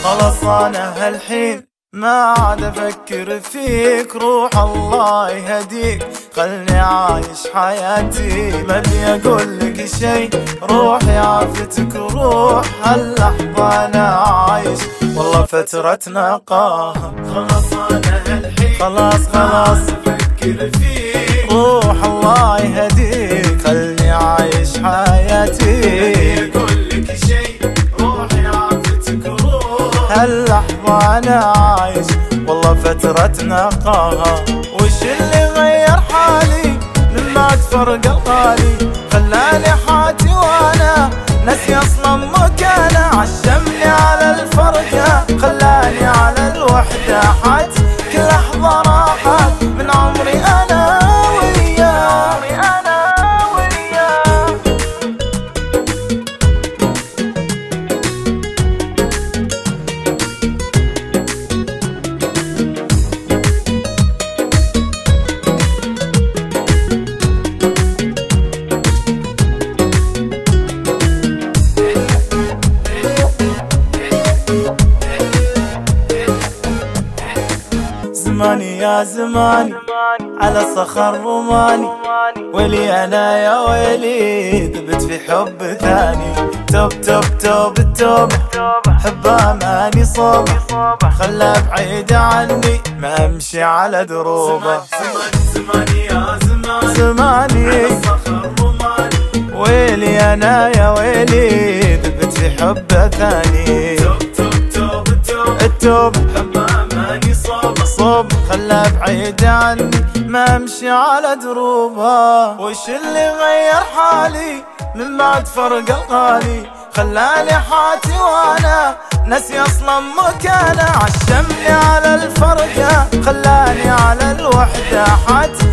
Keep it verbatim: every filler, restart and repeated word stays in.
خلاص انا هالحين ما عاد افكر فيك، روح الله يهديك خلني عايش حياتي. ما ابي اقول لك شي، روحي عافتك روح هاللحظة انا عايش والله فترتنا قاها. خلاص انا هالحين خلاص خلاص افكر فيك، روح الله يهديك خلني عايش حياتي. اقول لك شي روحي عافتك روح هاللحظة انا عايش والله فترتنا قاها. وش اللي غير حالي لما تفرق الغالي، خلاني حاتي وانا ناسي اصلا مكانه، عشمني على الفرقه خلاني على الوحده، حات كل لحظه راحت من عمري انا وياه انا وياه. زماني يا زماني على صخر روماني، ويلي انا يا ويلي ذبت في حب ثاني. توب توب توب التوب حبه ماني صوبه، خلى بعيد عني ما امشي على دروبه. زماني يا زماني زماني على صخر روماني، ويلي انا يا ويلي ذبت في حب ثاني. توب توب توب التوب التوب حبه ماني صوبه صوب، خلى بعيد عني ما امشي على دروبه. وش اللي غير حالي من بعد فرق الغالي، خلاني حاتي وانا ناسي اصلا مكانه، عشمني على الفرقه خلاني على الوحده، حاتي